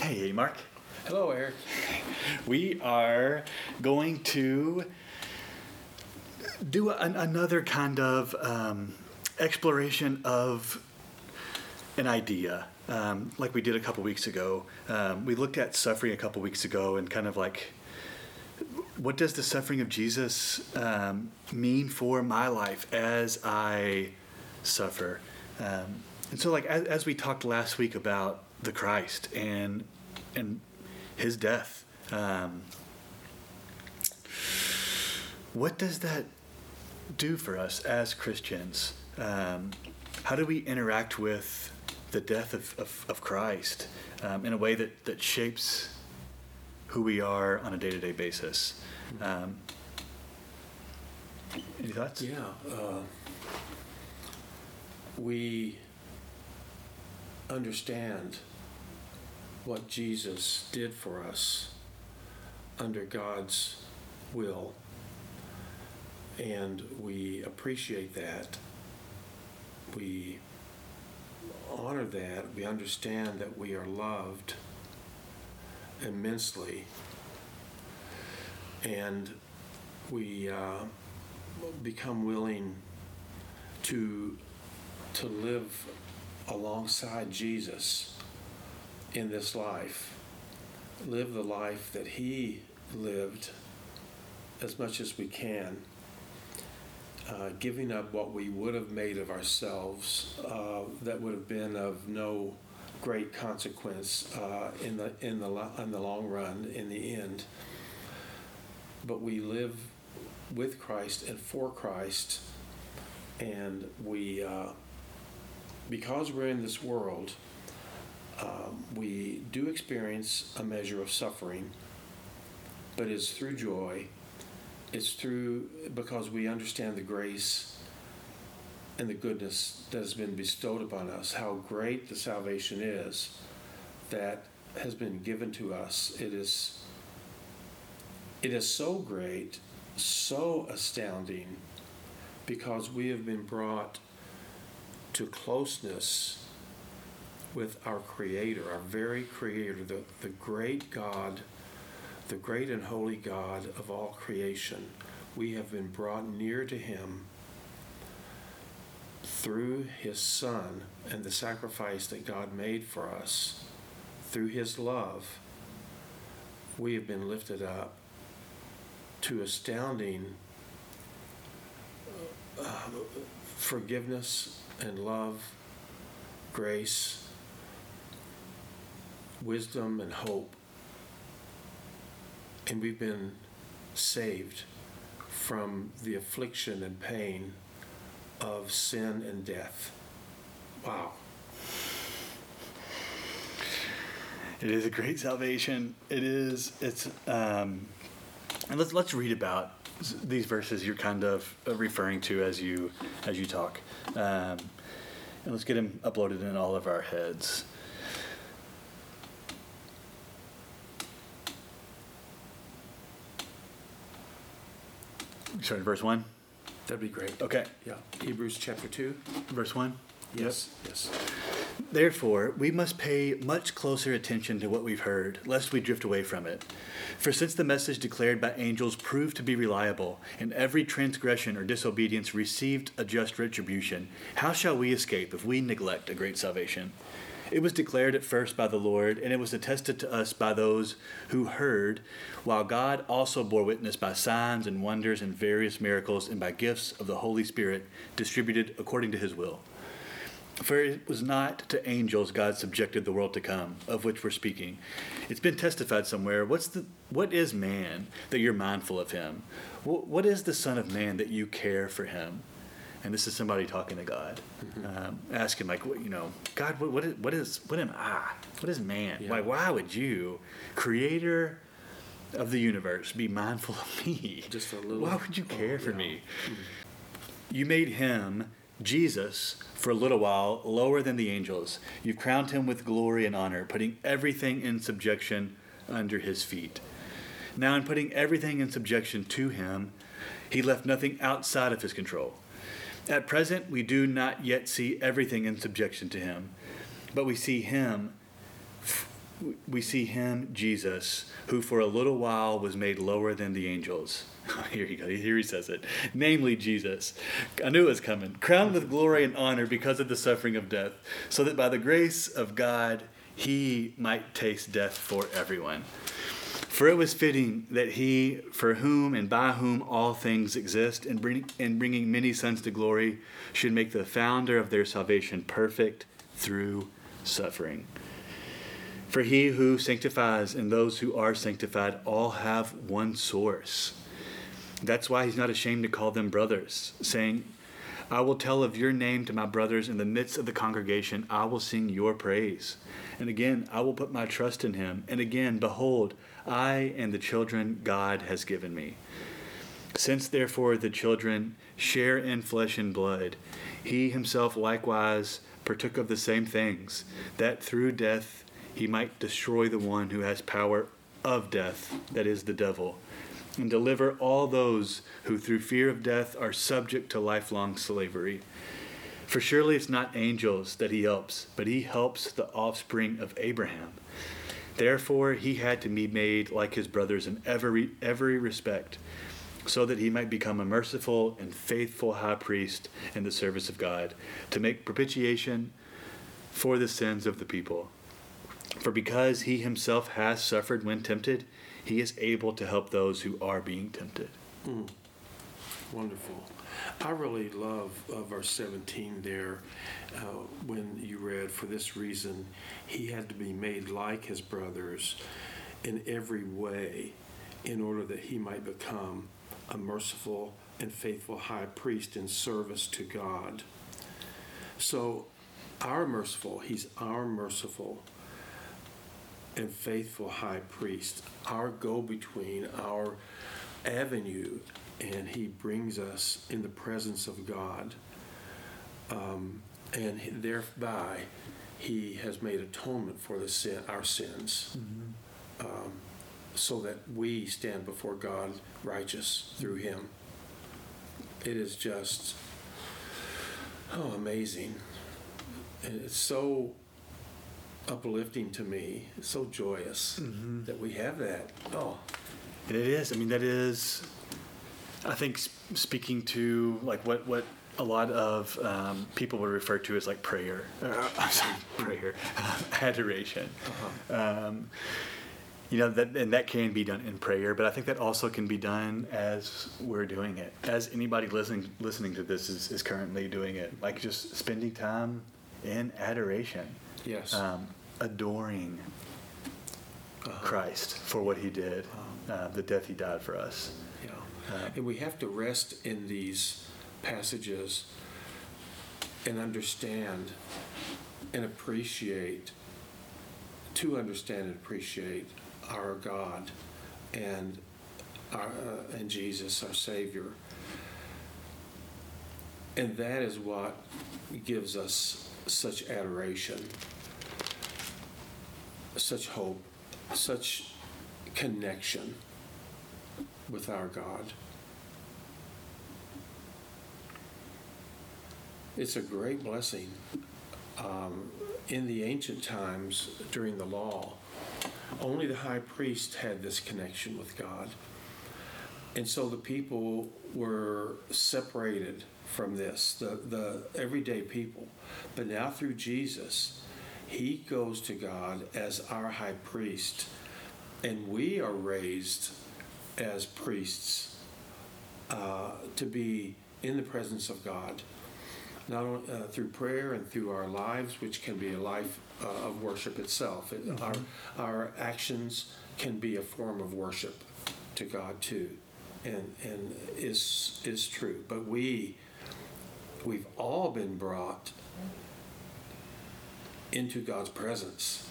Hey, Mark. Hello, Eric. We are going to do another kind of exploration of an idea, like we did a couple weeks ago. We looked at suffering a couple weeks ago and kind of like, what does the suffering of Jesus mean for my life as I suffer? And so, like, as we talked last week about the Christ and his death, what does that do for us as Christians? How do we interact with the death of Christ in a way that shapes who we are on a day-to-day basis? Any thoughts? Yeah. We understand what Jesus did for us under God's will, and we appreciate that. We honor that. We understand that we are loved immensely, and we become willing to live alongside Jesus in this life, live the life that he lived as much as we can, giving up what we would have made of ourselves that would have been of no great consequence in the long run, in the end. But we live with Christ and for Christ, and we because we're in this world, we do experience a measure of suffering, but it's through joy. It's through because we understand the grace and the goodness that has been bestowed upon us, how great the salvation is that has been given to us. It is so great, so astounding, because we have been brought to closeness with our Creator, our very Creator, the great God, the great and holy God of all creation. We have been brought near to Him through His Son and the sacrifice that God made for us. Through His love, we have been lifted up to astounding forgiveness and love, grace, wisdom and hope. And we've been saved from the affliction and pain of sin and death. Wow. It is a great salvation. It's and let's read about these verses you're kind of referring to as you talk, and let's get them uploaded in all of our heads. Starting verse 1. That'd be great. Okay. Yeah. Hebrews chapter 2. Verse 1. Yes. Yes. Therefore, we must pay much closer attention to what we've heard, lest we drift away from it. For since the message declared by angels proved to be reliable, and every transgression or disobedience received a just retribution, how shall we escape if we neglect a great salvation? It was declared at first by the Lord, and it was attested to us by those who heard, while God also bore witness by signs and wonders and various miracles and by gifts of the Holy Spirit distributed according to His will. For it was not to angels God subjected the world to come, of which we're speaking. It's been testified somewhere. What is man that you're mindful of him? What is the Son of Man that you care for him? And this is somebody talking to God, asking like, God, what am I? What is man? Yeah. Why would you, Creator of the universe, be mindful of me? Just a little. Why would you care for me? You made him, Jesus, for a little while lower than the angels. You've crowned him with glory and honor, putting everything in subjection under his feet. Now, in putting everything in subjection to him, he left nothing outside of his control. At present, we do not yet see everything in subjection to him, but we see him we see him, Jesus, who for a little while was made lower than the angels. Here you go. Here he says it. Namely, Jesus. I knew it was coming. Crowned with glory and honor because of the suffering of death, so that by the grace of God, he might taste death for everyone. For it was fitting that he, for whom and by whom all things exist, and bringing many sons to glory, should make the founder of their salvation perfect through suffering. For he who sanctifies and those who are sanctified all have one source. That's why he's not ashamed to call them brothers, saying, I will tell of your name to my brothers in the midst of the congregation. I will sing your praise. And again, I will put my trust in him. And again, behold, I and the children God has given me. Since therefore the children share in flesh and blood, he himself likewise partook of the same things, that through death he might destroy the one who has power of death, that is the devil, and deliver all those who through fear of death are subject to lifelong slavery. For surely it's not angels that he helps, but he helps the offspring of Abraham. Therefore he had to be made like his brothers in every respect, so that he might become a merciful and faithful high priest in the service of God, to make propitiation for the sins of the people. For because he himself has suffered when tempted, he is able to help those who are being tempted. Wonderful. I really love verse 17 there when you read, for this reason, he had to be made like his brothers in every way in order that he might become a merciful and faithful high priest in service to God. So he's our merciful and faithful high priest, our go-between, our avenue, and he brings us in the presence of God. And thereby, he has made atonement for our sins, so that we stand before God righteous through him. It is just, amazing. And it's so uplifting to me. It's so joyous that we have that. And it is. I mean, that is, I think, speaking to like what a lot of people would refer to as like prayer, adoration. That can be done in prayer, but I think that also can be done as we're doing it, as anybody listening to this is currently doing it, like just spending time in adoration. Yes. Adoring Christ for what he did, the death he died for us. Yeah. And we have to rest in these passages and understand and appreciate our God and Jesus, our Savior. And that is what gives us such adoration, such hope, such connection with our God. It's a great blessing. In the ancient times, during the law, only the high priest had this connection with God. And so the people were separated from this, the everyday people. But now through Jesus, he goes to God as our high priest, and we are raised as priests to be in the presence of God, not only through prayer and through our lives, which can be a life of worship itself. Our actions can be a form of worship to God too, and is true. But we've all been brought into God's presence.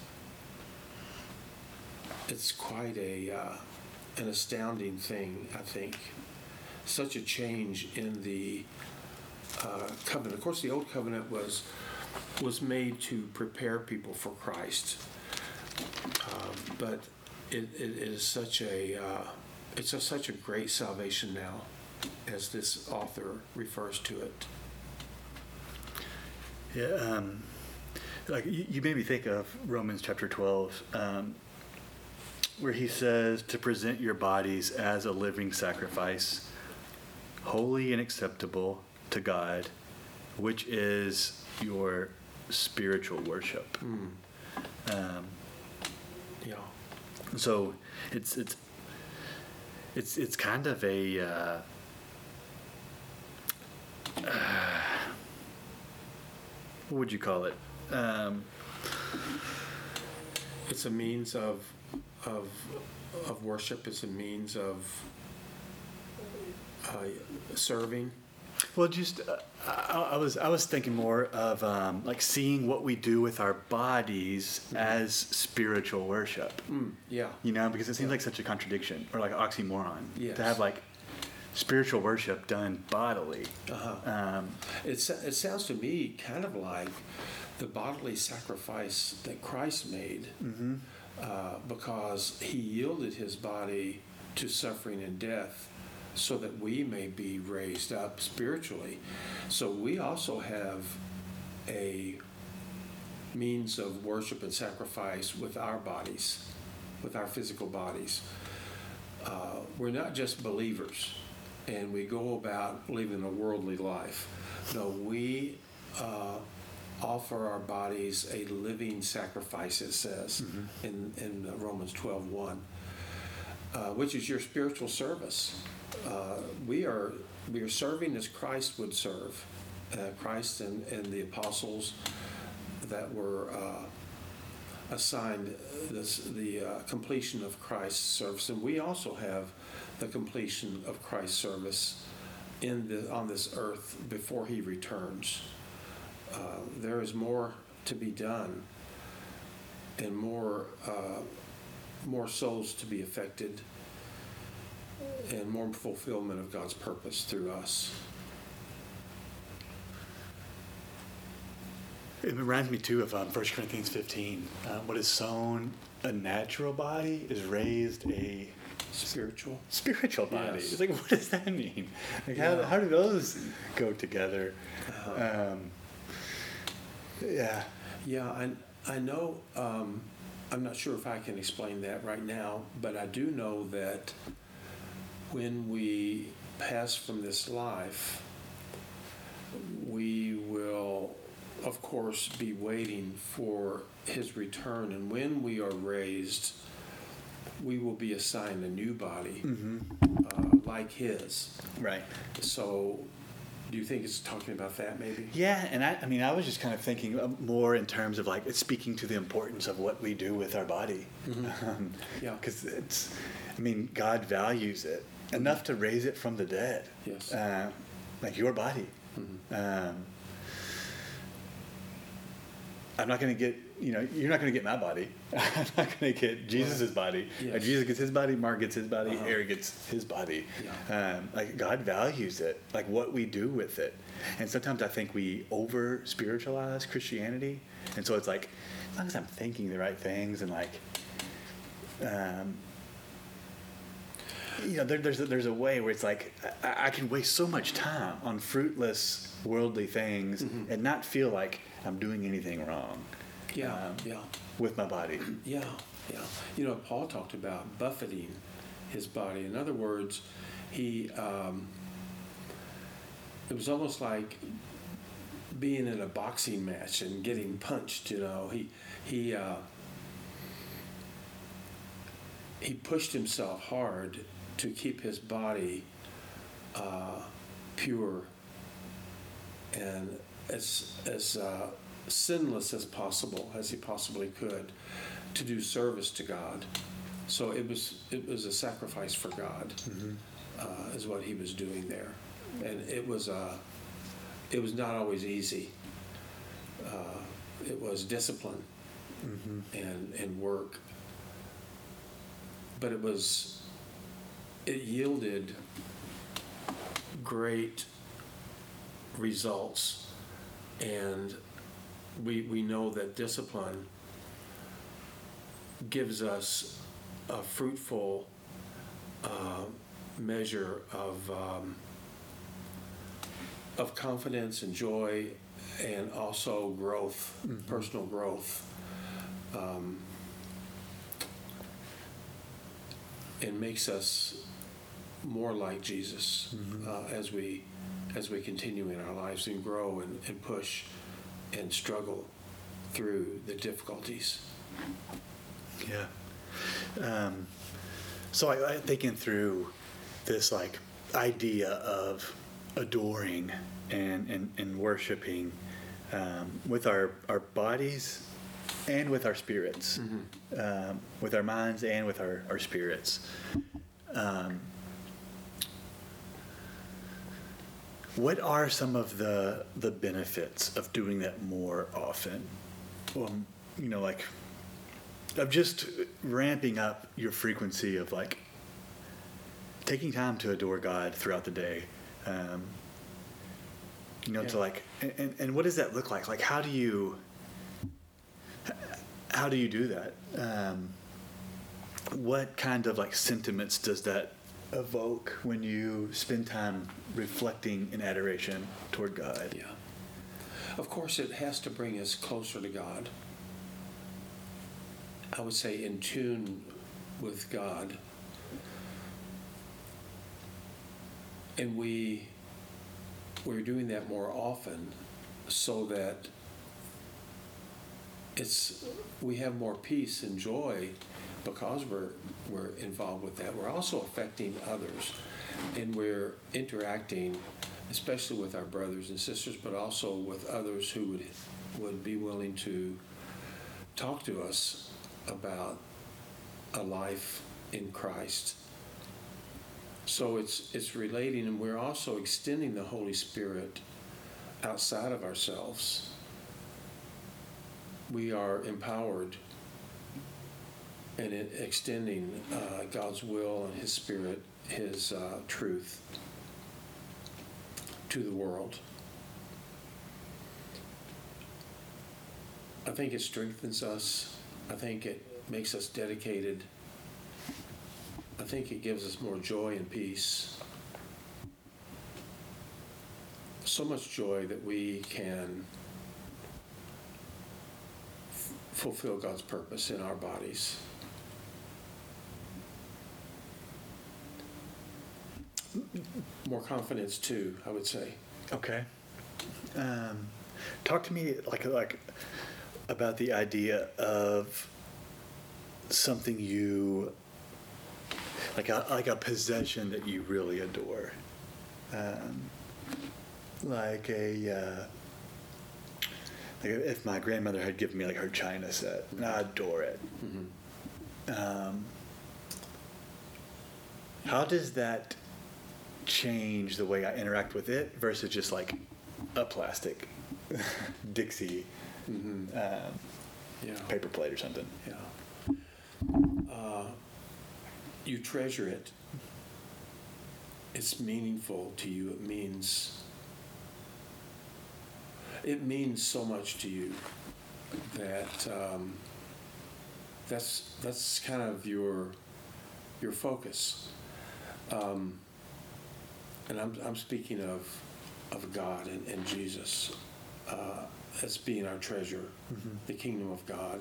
It's quite an astounding thing, I think. Such a change in the covenant. Of course, the old covenant was made to prepare people for Christ, but it is such a great salvation now, as this author refers to it. Yeah. Like you made me think of Romans chapter 12, where he says to present your bodies as a living sacrifice, holy and acceptable to God, which is your spiritual worship. Yeah. So it's kind of a what would you call it? It's a means of worship. It's a means of serving. Well, just I was thinking more of like seeing what we do with our bodies as spiritual worship. Yeah. Because it seems like such a contradiction or like an oxymoron Yes. to have like spiritual worship done bodily. It sounds to me kind of like the bodily sacrifice that Christ made, because he yielded his body to suffering and death so that we may be raised up spiritually. So we also have a means of worship and sacrifice with our bodies, with our physical bodies. We're not just believers and we go about living a worldly life. No, we offer our bodies a living sacrifice, it says in Romans 12:1, which is your spiritual service. We are serving as Christ would serve. Christ and the apostles that were assigned the completion of Christ's service, and we also have the completion of Christ's service on this earth before he returns. There is more to be done, and more souls to be affected, and more fulfillment of God's purpose through us. It reminds me too of 1 Corinthians 15. What is sown a natural body is raised a Spiritual body. Yes. It's like, what does that mean? Like, Yeah. how do those go together? Yeah. Yeah, I know, I'm not sure if I can explain that right now, but I do know that when we pass from this life, we will, of course, be waiting for his return. And when we are raised, we will be assigned a new body, like his. Right. So do you think it's talking about that maybe? Yeah, and I was just kind of thinking more in terms of like it's speaking to the importance of what we do with our body. Yeah. Because God values it enough to raise it from the dead. Yes. Like your body. I'm not going to get, you're not going to get my body. I'm not going to get Jesus' body. Yes. Jesus gets his body, Mark gets his body, Eric gets his body. Yeah. Like God values it, like what we do with it. And sometimes I think we over-spiritualize Christianity. And so it's like, as long as I'm thinking the right things and like, there's a way where it's like I can waste so much time on fruitless worldly things and not feel like I'm doing anything wrong. Yeah. With my body. Yeah. Paul talked about buffeting his body. In other words, it was almost like being in a boxing match and getting punched. He pushed himself hard to keep his body pure and as sinless as possible, as he possibly could, to do service to God. So it was a sacrifice for God, is what he was doing there, and it was not always easy. It was discipline and work, but it yielded great results. And we know that discipline gives us a fruitful measure of confidence and joy and also growth, personal growth. It makes us more like Jesus as we continue in our lives and grow and push and struggle through the difficulties. Yeah. So I thinking through this like idea of adoring and worshiping with our bodies and with our spirits, with our minds and with our spirits. What are some of the benefits of doing that more often? Like of just ramping up your frequency of like taking time to adore God throughout the day. To like, and what does that look like? Like, how do you do that? What kind of like sentiments does that evoke when you spend time reflecting in adoration toward God? Yeah. Of course, it has to bring us closer to God. I would say in tune with God. And we're doing that more often so that we have more peace and joy because we're involved with that. We're also affecting others, and we're interacting, especially with our brothers and sisters, but also with others who would be willing to talk to us about a life in Christ. So it's relating, and we're also extending the Holy Spirit outside of ourselves. We are empowered and extending God's will and His Spirit, His truth to the world. I think it strengthens us. I think it makes us dedicated. I think it gives us more joy and peace. So much joy that we can fulfill God's purpose in our bodies. More confidence too, I would say. Okay. Talk to me like about the idea of something you like a possession that you really adore, like if my grandmother had given me like her china set, and I adore it. How does that change the way I interact with it versus just like a plastic Dixie paper plate or something? Yeah. You treasure it. It's meaningful to you. It means so much to you that that's kind of your focus. And I'm speaking of God and Jesus as being our treasure, the kingdom of God.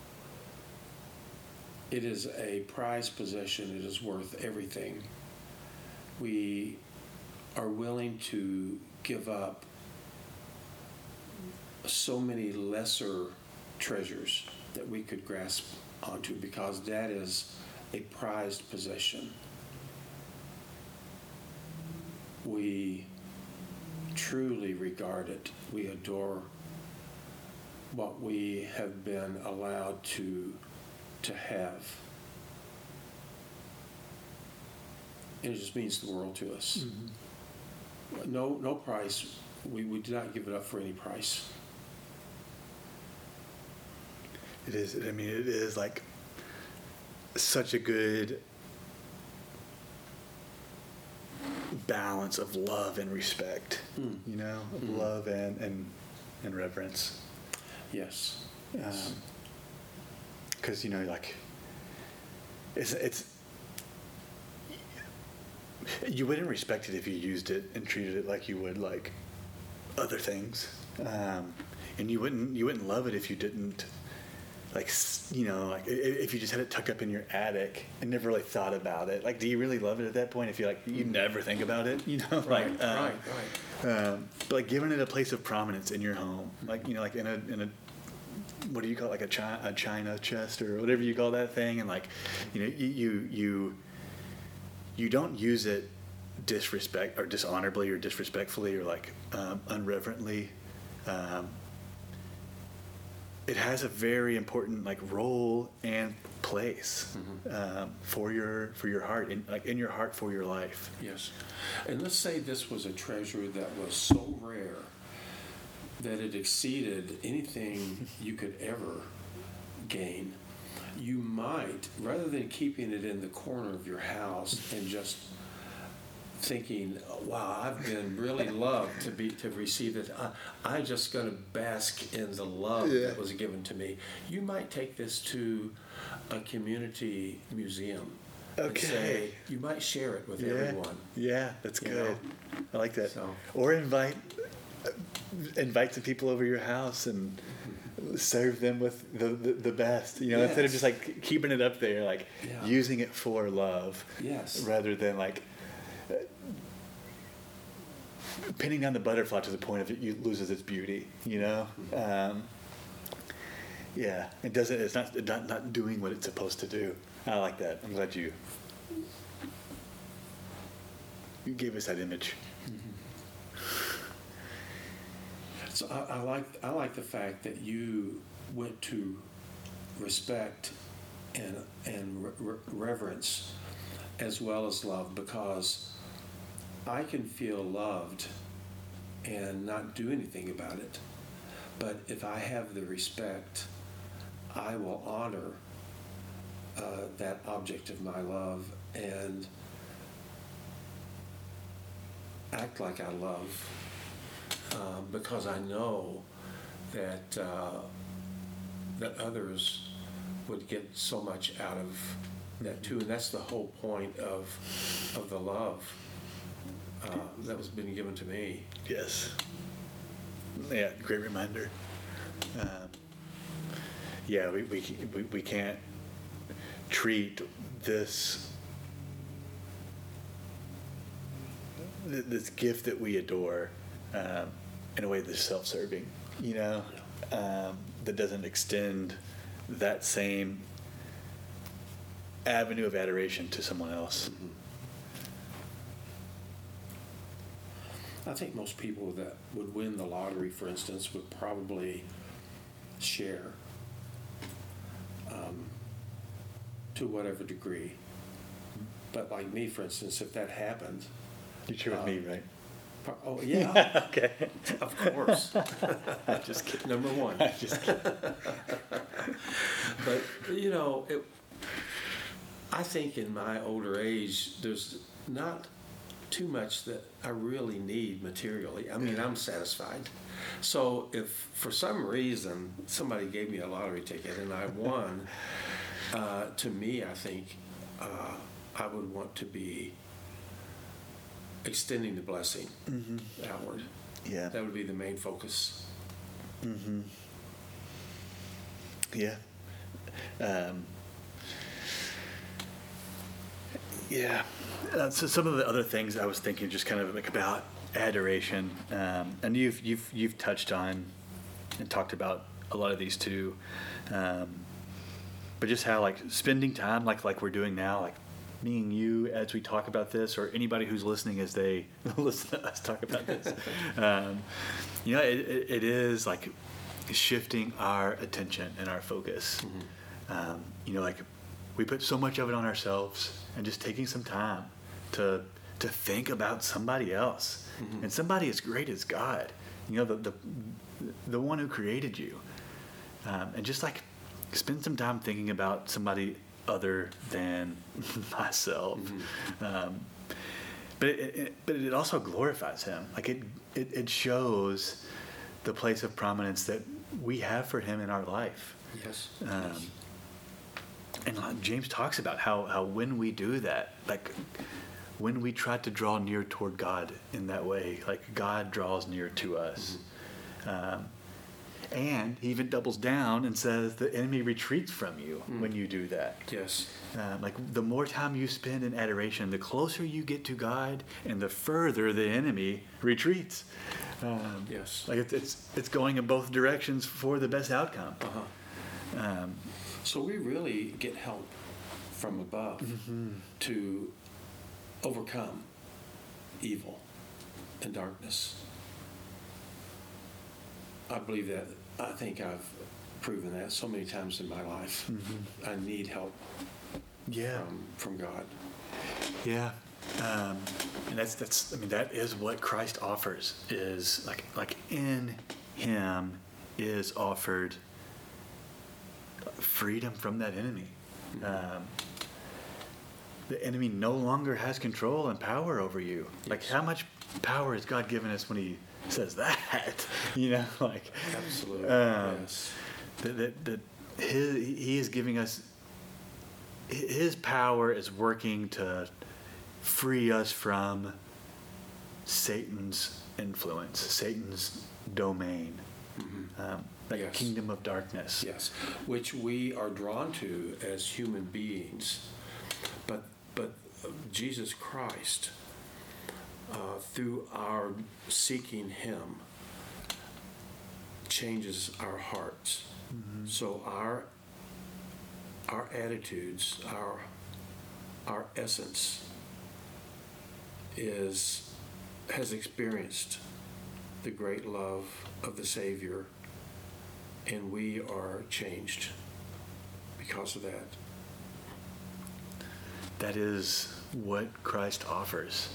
It is a prized possession. It is worth everything. We are willing to give up so many lesser treasures that we could grasp onto because that is a prized possession. We truly regard it. We adore what we have been allowed to have. And it just means the world to us. No price. We do not give it up for any price. It is. I mean, it is like such a good balance of love and respect. Of love and reverence. Yes. Because like it's you wouldn't respect it if you used it and treated it like you would like other things. And you wouldn't love it if you didn't, like, like if you just had it tucked up in your attic and never really thought about it. Like, do you really love it at that point if you never think about it? Right. But like giving it a place of prominence in your home, like like in a what do you call it, like a china chest or whatever you call that thing, and like you don't use it dishonorably or disrespectfully or like unreverently. It has a very important like role and place for your heart, in your heart for your life. Yes. And let's say this was a treasure that was so rare that it exceeded anything you could ever gain. You might, rather than keeping it in the corner of your house and just thinking, wow, I've been really loved to receive this. I'm just going to bask in the love that was given to me. You might take this to a community museum. Okay. And say, you might share it with everyone. Yeah, that's good. I like that. So. Or invite some people over your house and serve them with the best. Instead of just like keeping it up there, like using it for love. Yes. Rather than like pinning down the butterfly to the point of it loses its beauty. It doesn't. It's not doing what it's supposed to do. I like that. I'm glad you gave us that image. So I like the fact that you went to respect and reverence as well as love, because I can feel loved and not do anything about it. But if I have the respect, I will honor that object of my love and act like I love, because I know that that others would get so much out of that too, and that's the whole point of the love that was been given to me. Yes. Yeah, great reminder. We can't treat this gift that we adore in a way that's self-serving, that doesn't extend that same avenue of adoration to someone else. Mm-hmm. I think most people that would win the lottery, for instance, would probably share to whatever degree. But like me, for instance, if that happened... You share with me, right? Oh, yeah. Okay. Of course. I'm just kidding. Number one. I'm just kidding. But, I think in my older age, there's not too much that I really need materially. I mean, I'm satisfied. So if for some reason somebody gave me a lottery ticket and I won, to me, I think I would want to be extending the blessing outward. Yeah. That would be the main focus. Mm-hmm. Yeah. So some of the other things I was thinking, just kind of like about adoration, and you've touched on and talked about a lot of these too, but just how like spending time like we're doing now, like me and you as we talk about this, or anybody who's listening as they listen to us talk about this, it is like shifting our attention and our focus. Like we put so much of it on ourselves, and just taking some time to think about somebody else, and somebody as great as God, the one who created you, and just like spend some time thinking about somebody other than myself. But it also glorifies him. Like it shows the place of prominence that we have for him in our life. Yes. And James talks about how when we do that, like when we try to draw near toward God in that way, like God draws near to us. And he even doubles down and says the enemy retreats from you when you do that. Yes. Like the more time you spend in adoration, the closer you get to God, and the further the enemy retreats. Yes. Like it's going in both directions for the best outcome. So we really get help from above to overcome evil and darkness. I believe that. I think I've proven that so many times in my life. I need help Yeah. from God. Yeah. And that's I mean, that is what Christ offers, is like in him is offered freedom from that enemy. The enemy no longer has control and power over you. Like, Yes. how much power has God given us when he says that? You know, like, Absolutely. Yes. that he is giving us, his power is working to free us from Satan's influence, Satan's domain, that Yes. kingdom of darkness. Yes, which we are drawn to as human beings, but Jesus Christ, through our seeking Him, changes our hearts. So our attitudes, our essence has experienced the great love of the Savior, and we are changed because of that. That is what Christ offers.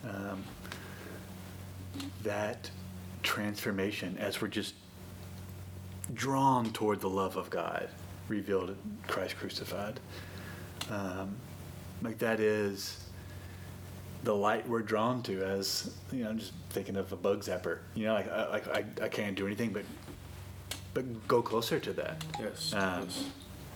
That transformation, as we're just drawn toward the love of God revealed in Christ crucified. Like, that is the light we're drawn to. As you know, I'm just thinking of a bug zapper. You know, I can't do anything but go closer to that. Yes. Yes.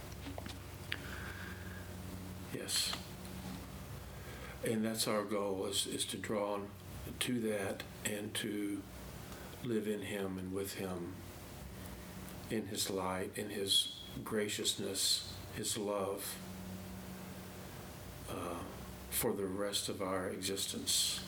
Yes. And that's our goal, is to draw to that and to live in Him and with Him, in His light, in His graciousness, His love, for the rest of our existence.